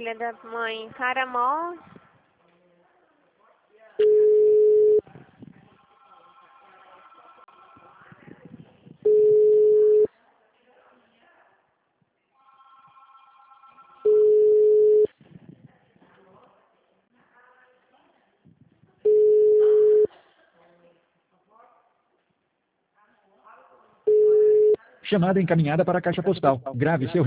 filha da mãe. Caramol. Chamada encaminhada para a caixa postal. Grave seu